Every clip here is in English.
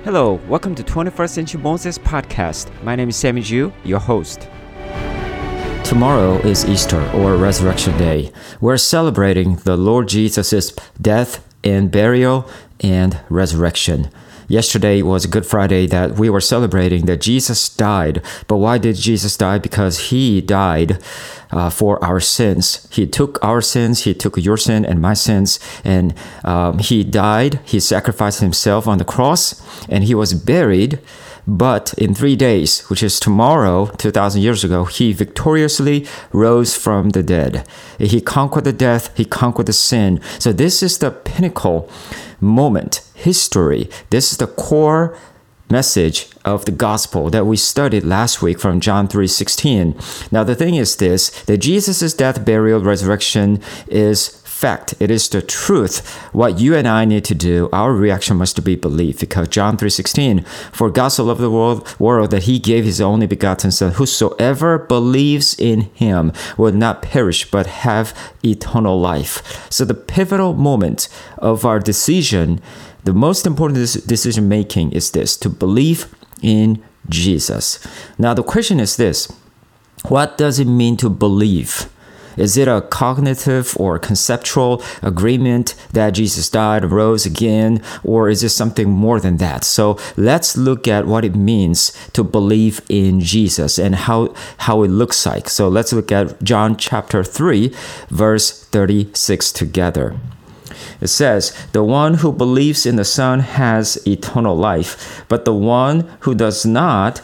Hello, welcome to 21st Century Moses Podcast. My name is Sammy Ju, your host. Tomorrow is Easter or Resurrection Day. We're celebrating the Lord Jesus' death and burial and resurrection. Yesterday was Good Friday that we were celebrating that Jesus died. But why did Jesus die? Because he died for our sins. He took our sins, he took your sin and my sins, and he died, he sacrificed himself on the cross, and he was buried. But in 3 days, which is tomorrow, 2,000 years ago, he victoriously rose from the dead. He conquered the death, he conquered the sin. So this is the pinnacle moment, history. This is the core message of the gospel that we studied last week from John 3:16. Now the thing is this, that Jesus' death, burial, resurrection is fact. It is the truth. What you and I need to do, our reaction must be belief, because John 3:16, for God so loved the world that he gave his only begotten son, whosoever believes in him will not perish but have eternal life. So the pivotal moment of our decision, the most important decision making is this, to believe in Jesus. Now the question is this, what does it mean to believe? Is it a cognitive or conceptual agreement that Jesus died and rose again, or is it something more than that? So let's look at what it means to believe in Jesus and how it looks like. So let's look at John chapter 3, verse 36 together. It says, the one who believes in the Son has eternal life, but the one who does not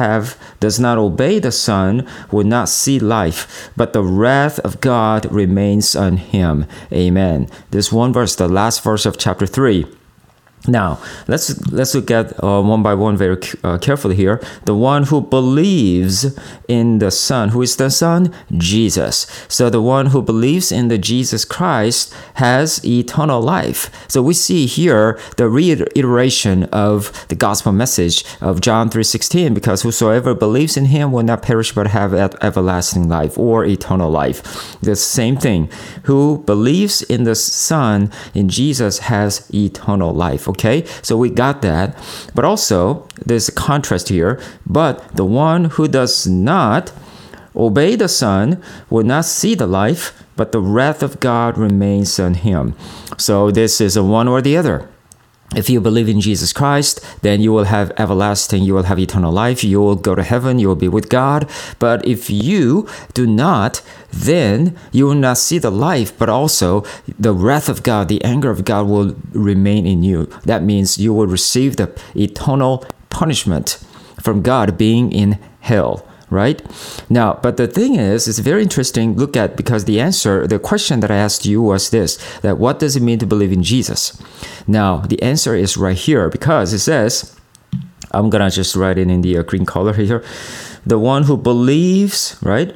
obey the Son will not see life, but the wrath of God remains on him. Amen. This one verse, the last verse of chapter 3. Now, let's look at one by one very carefully here. The one who believes in the Son. Who is the Son? Jesus. So the one who believes in the Jesus Christ has eternal life. So we see here the reiteration of the gospel message of John 3:16, because whosoever believes in him will not perish but have everlasting life or eternal life. The same thing. Who believes in the Son, in Jesus, has eternal life. Okay, so we got that. But also, there's a contrast here. But the one who does not obey the Son will not see the life, but the wrath of God remains on him. So this is a one or the other. If you believe in Jesus Christ, then you will have everlasting, you will have eternal life, you will go to heaven, you will be with God. But if you do not, then you will not see the life, but also the wrath of God, the anger of God will remain in you. That means you will receive the eternal punishment from God, being in hell. Right? Now, but the thing is, it's very interesting. Look at, because the question that I asked you was this, that what does it mean to believe in Jesus? Now, the answer is right here, because it says, I'm going to just write it in the green color here. The one who believes, right?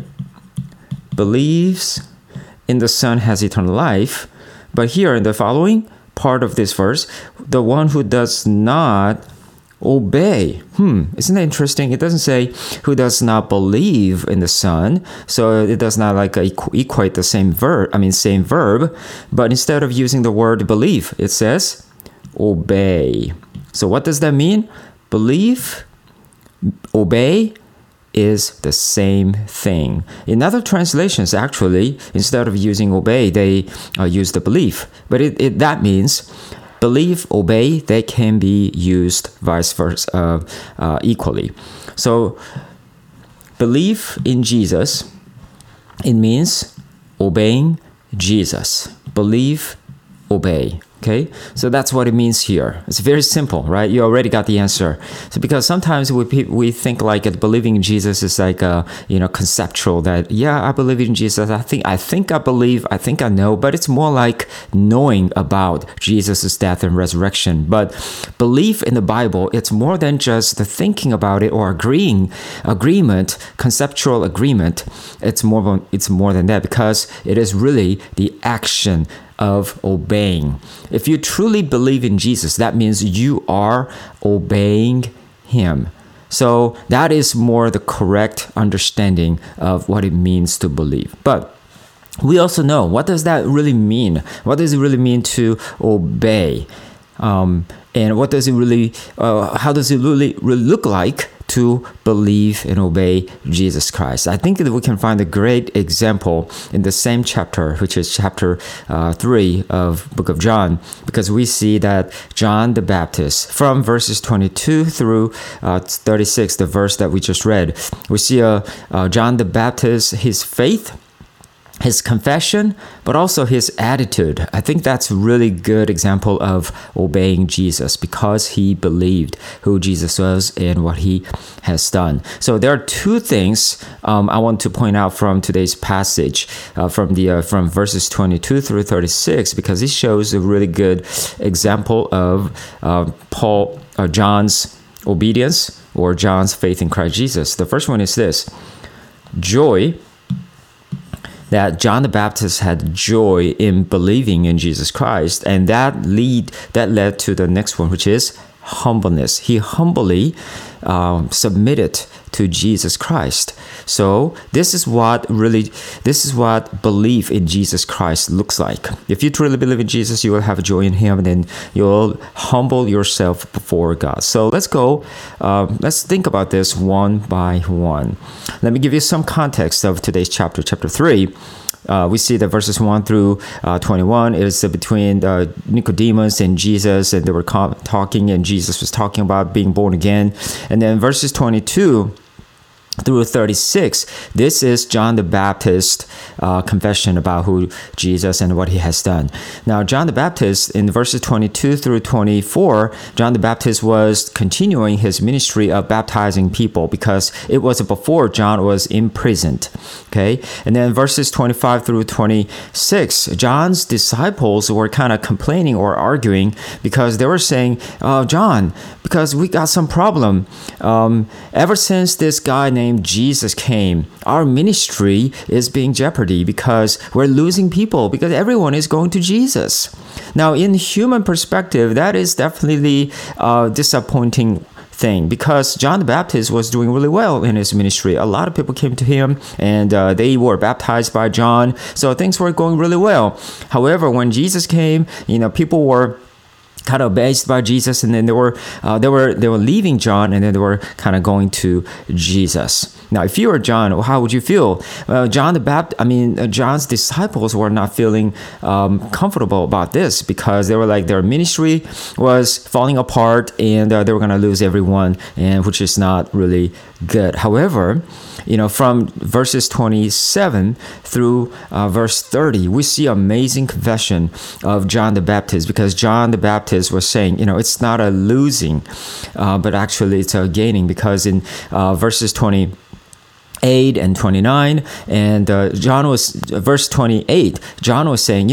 Believes in the Son has eternal life. But here in the following part of this verse, the one who does not obey. Isn't that interesting? It doesn't say who does not believe in the Son, so it does not like equate the same verb, but instead of using the word believe, it says obey. So what does that mean? Believe, obey is the same thing. In other translations, actually, instead of using obey, they use the belief. But that means believe, obey, they can be used vice versa equally. So believe in Jesus, it means obeying Jesus. Believe, obey. Okay, so that's what it means here. It's very simple, right? You already got the answer. So because sometimes we think like believing in Jesus is like conceptual, that I believe in Jesus. I think I believe. I think I know. But it's more like knowing about Jesus' death and resurrection. But belief in the Bible, it's more than just the thinking about it or agreement, conceptual agreement. It's more than that, because it is really the action of obeying. If you truly believe in Jesus, that means you are obeying him. So that is more the correct understanding of what it means to believe. But we also know, what does that really mean? What does it really mean to obey? And what does it really, how does it really look like to believe and obey Jesus Christ? I think that we can find a great example in the same chapter, which is chapter 3 of Book of John, because we see that John the Baptist, from verses 22 through 36, the verse that we just read, we see John the Baptist, his faith, his confession, but also his attitude. I think that's a really good example of obeying Jesus, because he believed who Jesus was and what he has done. So there are two things I want to point out from today's passage, from verses 22 through 36, because it shows a really good example of John's obedience, or John's faith in Christ Jesus. The first one is this: joy. That John the Baptist had joy in believing in Jesus Christ, and that led to the next one, which is humbleness. He humbly submitted to Jesus Christ. So this is what belief in Jesus Christ looks like. If you truly believe in Jesus, you will have joy in him, and then you'll humble yourself before God. So let's think about this one by one. Let me give you some context of today's chapter 3. We see that verses 1 through 21 is between Nicodemus and Jesus, and they were talking, and Jesus was talking about being born again. And then verses 22 through 36, this is John the Baptist confession about who Jesus and what he has done. Now, John the Baptist, in verses 22 through 24, John the Baptist was continuing his ministry of baptizing people, because it was before John was imprisoned. Okay, and then verses 25 through 26, John's disciples were kind of complaining or arguing, because they were saying, John, because we got some problem. Ever since this guy named Jesus came, our ministry is being jeopardy, because we're losing people, because everyone is going to Jesus. Now, in human perspective, that is definitely disappointing thing, because John the Baptist was doing really well in his ministry. A lot of people came to him, and they were baptized by John, so things were going really well. However, when Jesus came, people were kind of amazed by Jesus, and then they were leaving John, and then they were kind of going to Jesus. Now, if you were John, how would you feel? John's disciples were not feeling comfortable about this, because they were like, their ministry was falling apart, and they were going to lose everyone, and which is not really good. However, from verses 27 through verse 30, we see amazing confession of John the Baptist, because John the Baptist was saying, it's not a losing, but actually it's a gaining, because in verses 28 and 29, and verse 28, John was saying,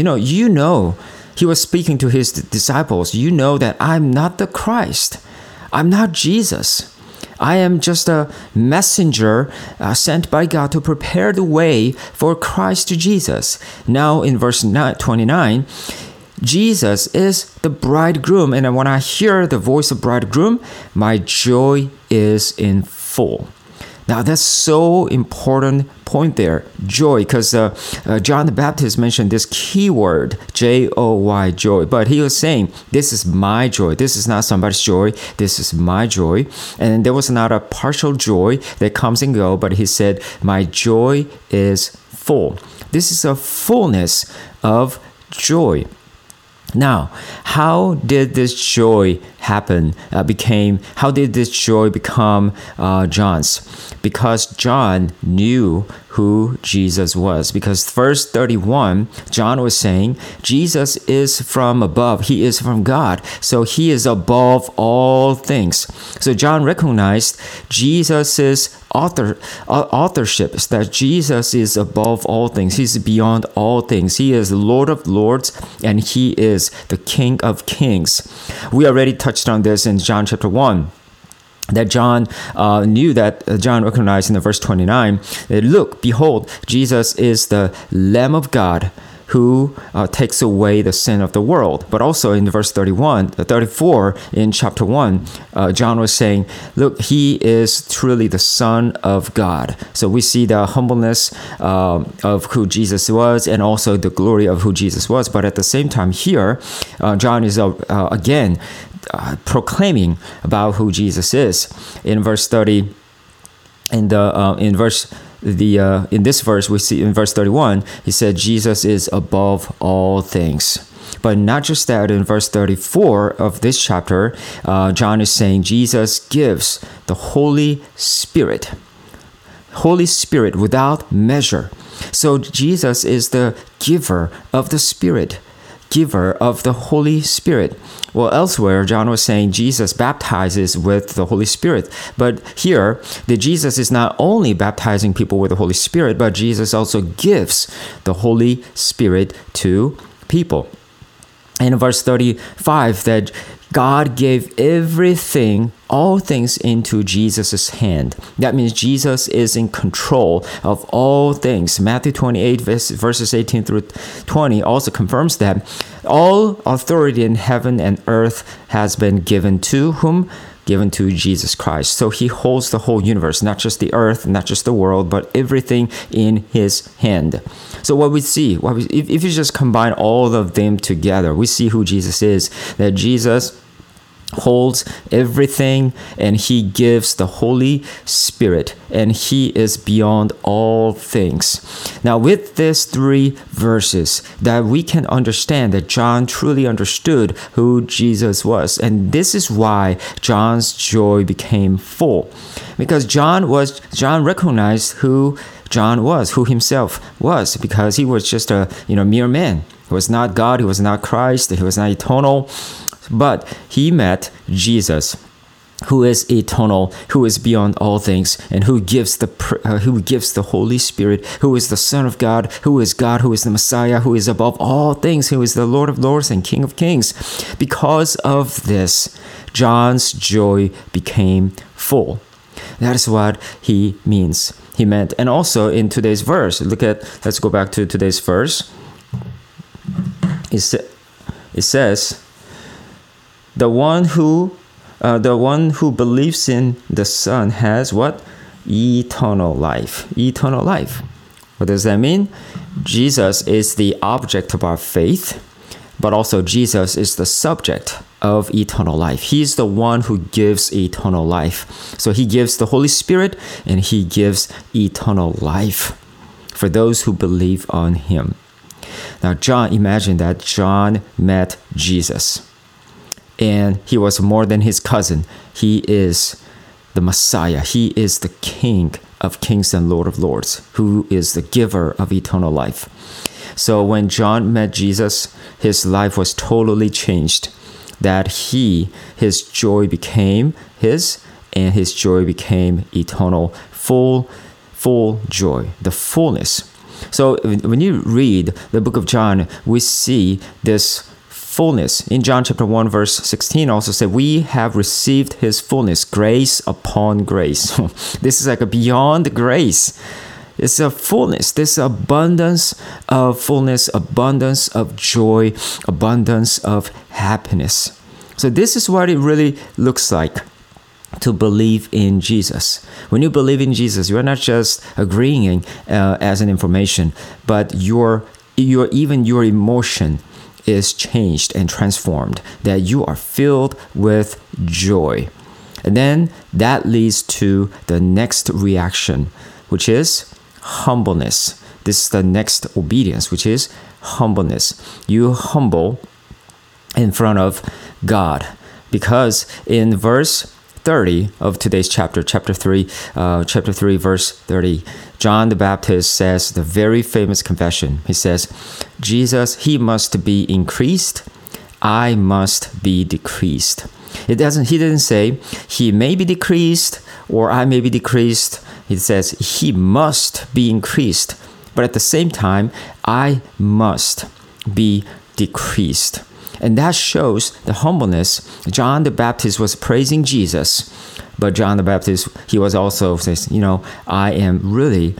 he was speaking to his disciples, that I'm not the Christ. I'm not Jesus. I am just a messenger sent by God to prepare the way for Christ Jesus. Now in verse 29, Jesus is the bridegroom, and when I hear the voice of bridegroom, my joy is in full. Now that's so important point there, joy, because John the Baptist mentioned this key word, J-O-Y, joy. But he was saying, this is my joy. This is not somebody's joy. This is my joy. And there was not a partial joy that comes and goes, but he said, my joy is full. This is a fullness of joy. Now, how did this joy happen? How did this joy become John's? Because John knew who Jesus was. Because verse 31, John was saying, Jesus is from above. He is from God. So he is above all things. So John recognized Jesus's authorship, that Jesus is above all things. He's beyond all things. He is Lord of Lords, and he is the King of Kings. We already touched on this in John chapter 1. That John John recognized in the verse 29, that look, behold, Jesus is the Lamb of God who takes away the sin of the world. But also in verse 34 in chapter 1, John was saying, look, he is truly the Son of God. So we see the humbleness of who Jesus was, and also the glory of who Jesus was. But at the same time here, John is again proclaiming about who Jesus is. In verse 30, in this verse, we see in verse 31, he said, Jesus is above all things. But not just that, in verse 34 of this chapter, John is saying Jesus gives the Holy Spirit without measure. So Jesus is the giver of the Spirit, giver of the Holy Spirit. Well, elsewhere, John was saying Jesus baptizes with the Holy Spirit. But here, the Jesus is not only baptizing people with the Holy Spirit, but Jesus also gives the Holy Spirit to people. In verse 35, that God gave everything, all things into Jesus' hand. That means Jesus is in control of all things. Matthew 28, verses 18 through 20 also confirms that all authority in heaven and earth has been given to whom? Given to Jesus Christ. So he holds the whole universe, not just the earth, not just the world, but everything in his hand. So what we see, if you just combine all of them together, we see who Jesus is, that Jesus holds everything and he gives the Holy Spirit and he is beyond all things. Now with these 3 verses, that we can understand that John truly understood who Jesus was, and this is why John's joy became full, because John recognized who John was, who himself was, because he was just a mere man. He was not God, he was not Christ, he was not eternal. But he met Jesus, who is eternal, who is beyond all things, and who gives the Holy Spirit, who is the Son of God, who is the Messiah, who is above all things, who is the Lord of Lords and King of Kings. Because of this, John's joy became full. That is what he meant. And also in today's verse, let's go back to today's verse. It says, the one who believes in the Son has what? Eternal life. Eternal life. What does that mean? Jesus is the object of our faith, but also Jesus is the subject of eternal life. He's the one who gives eternal life. So he gives the Holy Spirit and he gives eternal life for those who believe on him. Now, imagine that John met Jesus. And he was more than his cousin. He is the Messiah. He is the King of Kings and Lord of Lords, who is the giver of eternal life. So when John met Jesus, his life was totally changed. That his joy became his, and his joy became eternal, full joy, the fullness. So when you read the book of John, we see this fullness. In John chapter 1 verse 16 also said, we have received his fullness, grace upon grace. This is like a beyond grace. It's a fullness, this abundance of fullness, abundance of joy, abundance of happiness. So this is what it really looks like to believe in Jesus. When you believe in Jesus, you're not just agreeing as an information, but your emotion is changed and transformed, that you are filled with joy. And then that leads to the next reaction, which is humbleness. This is the next obedience, which is humbleness. You humble in front of God, because in verse 30 of today's chapter 3, verse 30, John the Baptist says the very famous confession. He says, Jesus, he must be increased, I must be decreased. He didn't say he may be decreased or I may be decreased. He says he must be increased, but at the same time, I must be decreased. And that shows the humbleness. John the Baptist was praising Jesus, but John the Baptist, he was also says, I am really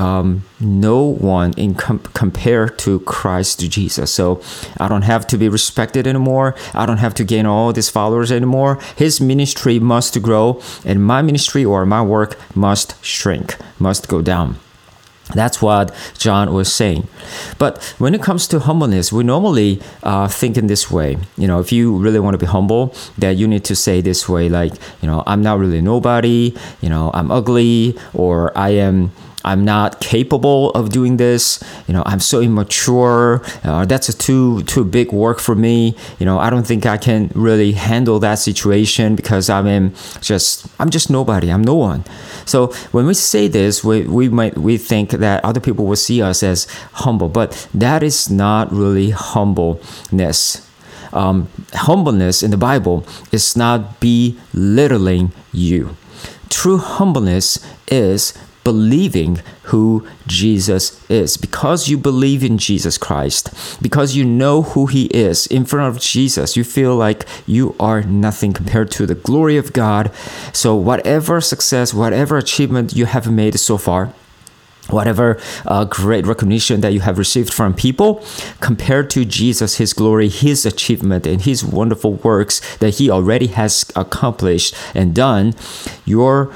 no one in compared to Christ Jesus. So I don't have to be respected anymore. I don't have to gain all these followers anymore. His ministry must grow, and my ministry or my work must shrink, must go down. That's what John was saying. But when it comes to humbleness, we normally think in this way. If you really want to be humble, that you need to say this way, like, I'm not really nobody, I'm ugly, or I'm not capable of doing this. I'm so immature. That's too big work for me. I don't think I can really handle that situation because I'm just nobody. I'm no one. So when we say this, we think that other people will see us as humble, but that is not really humbleness. Humbleness in the Bible is not belittling you. True humbleness is believing who Jesus is. Because you believe in Jesus Christ, because you know who he is in front of Jesus, you feel like you are nothing compared to the glory of God. So whatever success, whatever achievement you have made so far, whatever great recognition that you have received from people, compared to Jesus, his glory, his achievement, and his wonderful works that he already has accomplished and done, your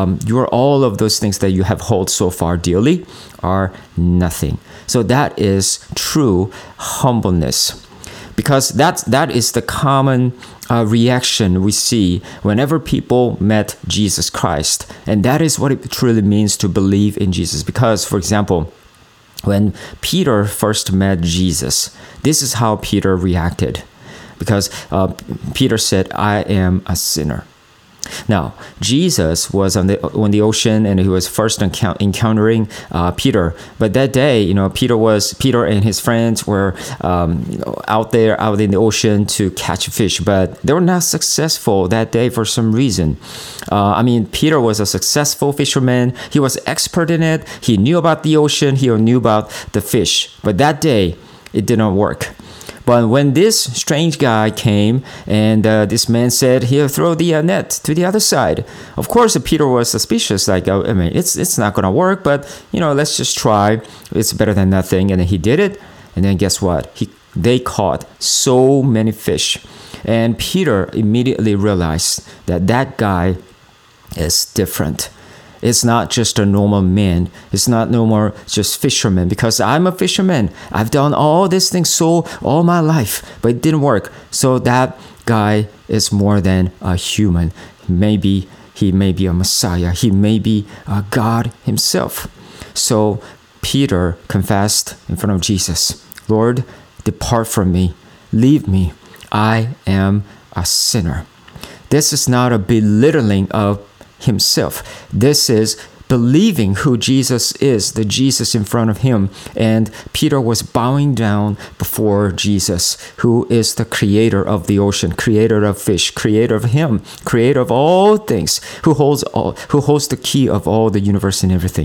all of those things that you have held so far dearly are nothing. So that is true humbleness, because that is the common reaction we see whenever people met Jesus Christ. And that is what it truly means to believe in Jesus. Because, for example, when Peter first met Jesus, this is how Peter reacted. Because Peter said, "I am a sinner." Now, Jesus was on the ocean, and he was first encountering Peter. But that day, Peter and his friends were out in the ocean to catch fish, but they were not successful that day for some reason. Peter was a successful fisherman. He was expert in it. He knew about the ocean. He knew about the fish. But that day, it did not work. But when this strange guy came and this man said, "Here, throw the net to the other side," of course, Peter was suspicious. Like, it's not going to work, but, let's just try. It's better than nothing. And then he did it. And then guess what? They caught so many fish. And Peter immediately realized that guy is different. It's not just a normal man. It's not no more just fisherman, because I'm a fisherman. I've done all these things all my life, but it didn't work. So that guy is more than a human. Maybe he may be a Messiah. He may be God himself. So Peter confessed in front of Jesus, "Lord, depart from me. Leave me. I am a sinner." This is not a belittling of himself. This is believing who Jesus is, the Jesus in front of him. And Peter was bowing down before Jesus, who is the creator of the ocean, creator of fish, creator of him, creator of all things, who holds the key of all the universe and everything.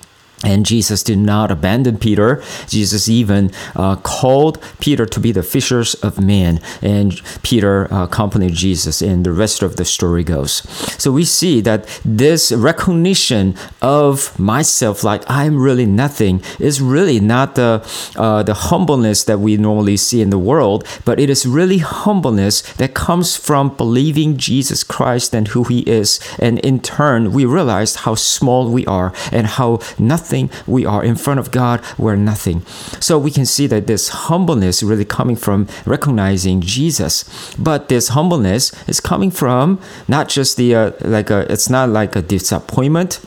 And Jesus did not abandon Peter. Jesus even called Peter to be the fishers of men. And Peter accompanied Jesus, and the rest of the story goes. So we see that this recognition of myself, like I'm really nothing, is really not the humbleness that we normally see in the world, but it is really humbleness that comes from believing Jesus Christ and who he is. And in turn, we realize how small we are and how nothing we are in front of God. We're nothing. So we can see that this humbleness really coming from recognizing Jesus. But this humbleness is coming from not just it's not like a disappointment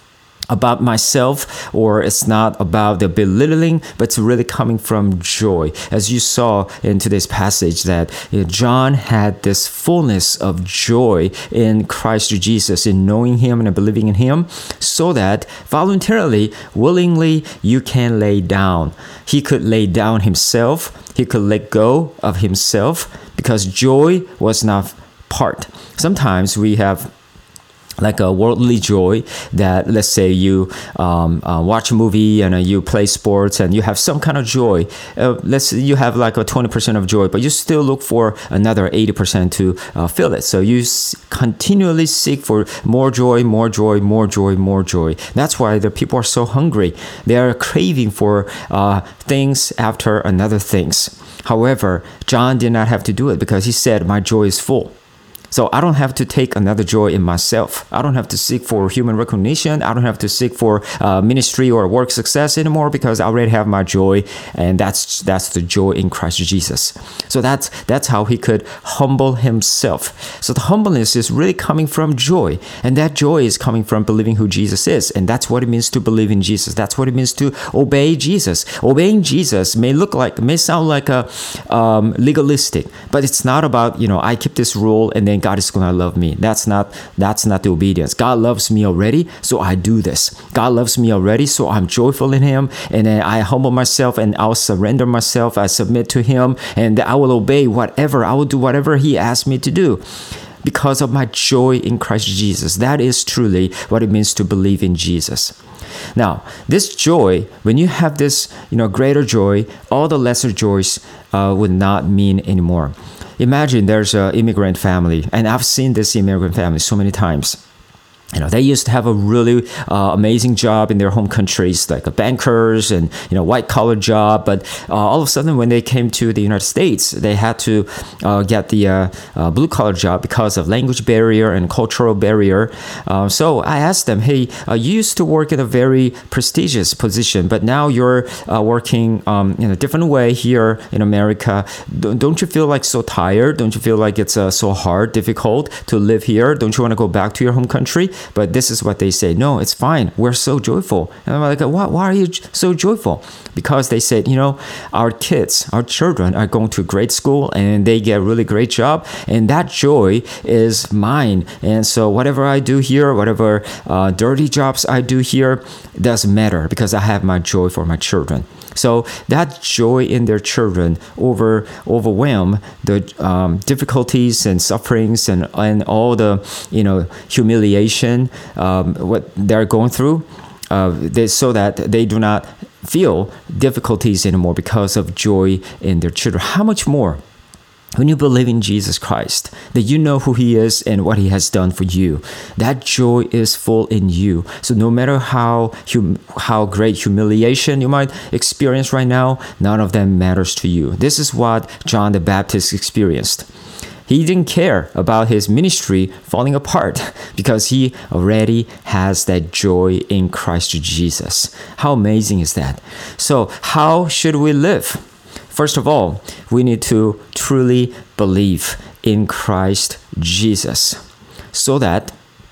about myself, or it's not about the belittling, but it's really coming from joy. As you saw in today's passage, that John had this fullness of joy in Christ Jesus, in knowing him and believing in him, so that voluntarily, willingly, you can lay down. He could lay down himself. He could let go of himself, because joy was not part. Sometimes we have like a worldly joy, that let's say you watch a movie and you play sports and you have some kind of joy. Let's say you have like a 20% of joy, but you still look for another 80% to feel it. So you continually seek for more joy, more joy, more joy, more joy. That's why the people are so hungry. They are craving for things after another things. However, John did not have to do it, because he said, "My joy is full." So I don't have to take another joy in myself. I don't have to seek for human recognition. I don't have to seek for ministry or work success anymore, because I already have my joy, and that's the joy in Christ Jesus. So that's how he could humble himself. So the humbleness is really coming from joy, and that joy is coming from believing who Jesus is, and that's what it means to believe in Jesus. That's what it means to obey Jesus. Obeying Jesus may sound like a legalistic, but it's not about, I keep this rule and then God is going to love me. That's not the obedience. God loves me already, so I do this. God loves me already, so I'm joyful in him, and then I humble myself and I'll surrender myself. I submit to him, and I will obey I will do whatever he asks me to do, because of my joy in Christ Jesus. That is truly what it means to believe in Jesus. Now, this joy, when you have this, greater joy, all the lesser joys would not mean anymore. Imagine there's an immigrant family, and I've seen this immigrant family so many times. They used to have a really amazing job in their home countries, like bankers and, white collar job. But all of a sudden, when they came to the United States, they had to get the blue collar job because of language barrier and cultural barrier. So I asked them, hey, you used to work in a very prestigious position, but now you're working in a different way here in America. Don't you feel like so tired? Don't you feel like it's so hard, difficult to live here? Don't you want to go back to your home country? But this is what they say. No, it's fine. We're so joyful. And I'm like, why are you so joyful? Because they said, our children are going to great school and they get a really great job. And that joy is mine. And so whatever I do here, whatever dirty jobs I do here, doesn't matter, because I have my joy for my children. So that joy in their children overwhelm the difficulties and sufferings and all the humiliation what they're going through, so that they do not feel difficulties anymore because of joy in their children. How much more when you believe in Jesus Christ, that you know who he is and what he has done for you, that joy is full in you. So no matter how great humiliation you might experience right now, none of them matters to you. This is what John the Baptist experienced. He didn't care about his ministry falling apart, because he already has that joy in Christ Jesus. How amazing is that? So how should we live? First of all, we need to truly believe in Christ Jesus, so that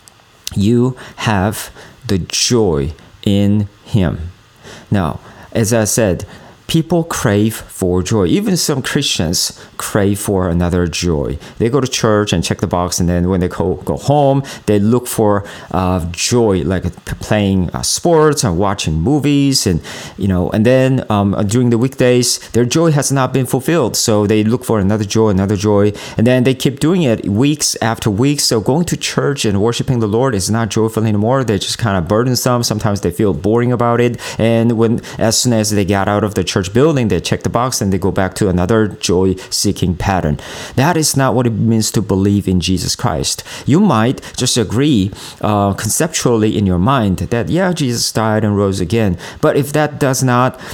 you have the joy in him. Now, as I said, people crave for joy. Even some Christians crave for another joy. They go to church and check the box, and then when they go home, they look for joy, like playing sports and watching movies, and then during the weekdays, their joy has not been fulfilled, so they look for another joy, and then they keep doing it weeks after weeks. So going to church and worshiping the Lord is not joyful anymore. They're just kind of burdensome. Sometimes they feel boring about it, and as soon as they get out of the church building, they check the box and they go back to another joy-seeking pattern. That is not what it means to believe in Jesus Christ. You might just agree conceptually in your mind that, yeah, Jesus died and rose again. But if it's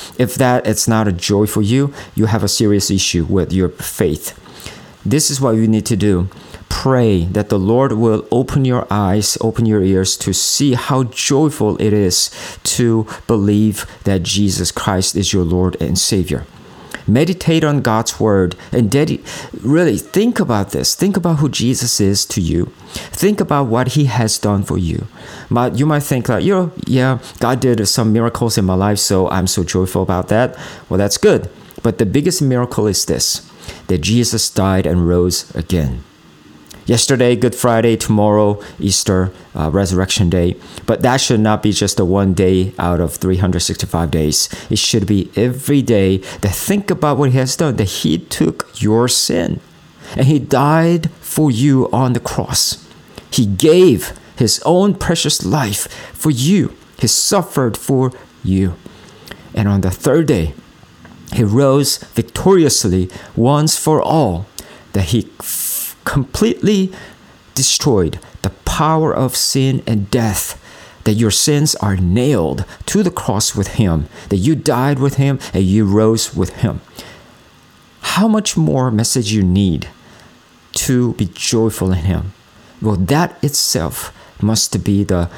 not a joy for you, you have a serious issue with your faith. This is what you need to do. Pray that the Lord will open your eyes, open your ears to see how joyful it is to believe that Jesus Christ is your Lord and Savior. Meditate on God's word and really think about this. Think about who Jesus is to you. Think about what he has done for you. But you might think like, God did some miracles in my life, so I'm so joyful about that. Well, that's good. But the biggest miracle is this, that Jesus died and rose again. Yesterday, Good Friday, tomorrow, Easter, Resurrection Day. But that should not be just a one day out of 365 days. It should be every day that think about what he has done, that he took your sin and he died for you on the cross. He gave his own precious life for you. He suffered for you. And on the third day, he rose victoriously once for all, that he completely destroyed the power of sin and death, that your sins are nailed to the cross with him, that you died with him and you rose with him. How much more message you need to be joyful in Him. Well, that itself must be the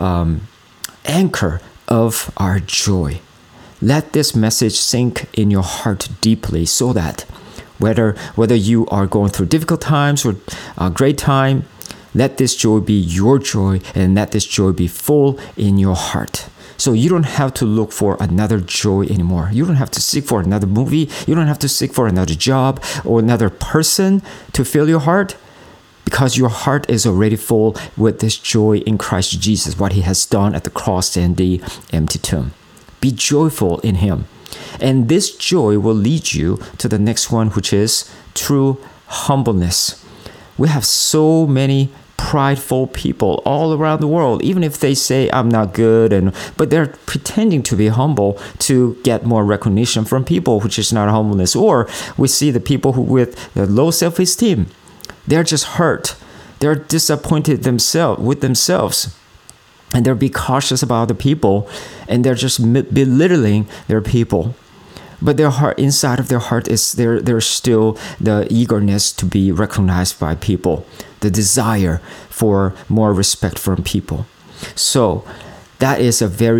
anchor of our joy. Let this message sink in your heart deeply so that whether you are going through difficult times or a great time, let this joy be your joy and let this joy be full in your heart. So you don't have to look for another joy anymore. You don't have to seek for another movie. You don't have to seek for another job or another person to fill your heart, because your heart is already full with this joy in Christ Jesus, what He has done at the cross and the empty tomb. Be joyful in Him. And this joy will lead you to the next one, which is true humbleness. We have so many prideful people all around the world, even if they say I'm not good, but they're pretending to be humble to get more recognition from people, which is not humbleness. Or we see the people who with the low self-esteem, they're just hurt. They're disappointed with themselves. And they're being cautious about other people, and they're just belittling their people. But their heart, inside of their heart, is there's still the eagerness to be recognized by people, the desire for more respect from people. So that is a very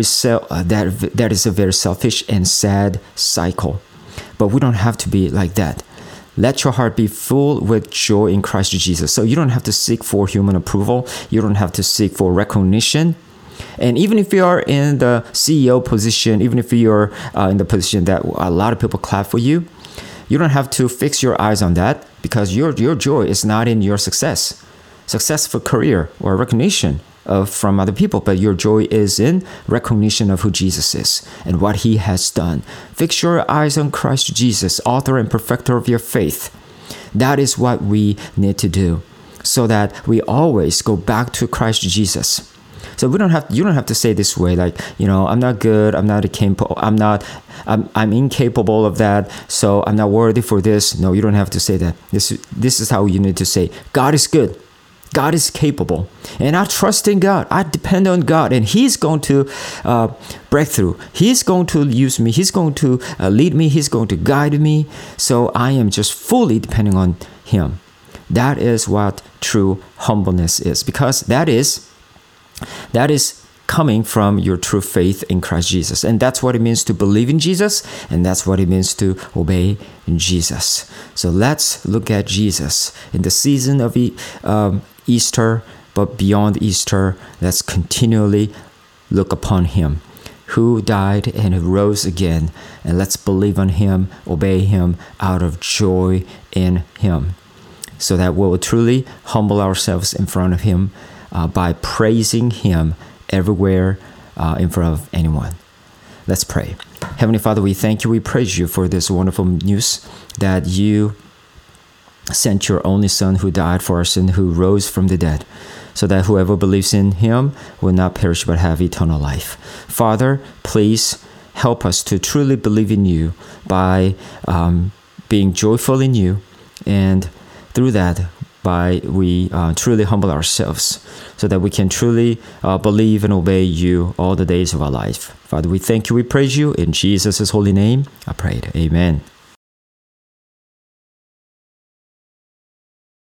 that is a very selfish and sad cycle. But we don't have to be like that. Let your heart be full with joy in Christ Jesus. So you don't have to seek for human approval. You don't have to seek for recognition. And even if you are in the CEO position, even if you're in the position that a lot of people clap for you, you don't have to fix your eyes on that, because your joy is not in your successful career or recognition from other people, but your joy is in recognition of who Jesus is and what He has done. Fix your eyes on Christ Jesus, author and perfecter of your faith. That is what we need to do, so that we always go back to Christ Jesus. So you don't have to say this way, like, I'm not good, I'm incapable of that, so I'm not worthy for this. No, you don't have to say that. This is how you need to say, God is good. God is capable, and I trust in God. I depend on God, and He's going to break through. He's going to use me. He's going to lead me. He's going to guide me. So I am just fully depending on Him. That is what true humbleness is, because that is coming from your true faith in Christ Jesus. And that's what it means to believe in Jesus, and that's what it means to obey Jesus. So let's look at Jesus in the season of Easter, but beyond Easter, let's continually look upon Him who died and who rose again, and let's believe on Him, obey Him out of joy in Him, so that we will truly humble ourselves in front of Him by praising Him everywhere in front of anyone. Let's pray. Heavenly Father, we thank You, we praise You for this wonderful news that You sent Your only Son who died for our sin, who rose from the dead, so that whoever believes in Him will not perish but have eternal life. Father, please help us to truly believe in You by being joyful in You, and through that we truly humble ourselves, so that we can truly believe and obey You all the days of our life. Father, we thank You, we praise You. In Jesus' holy name, I prayed. Amen.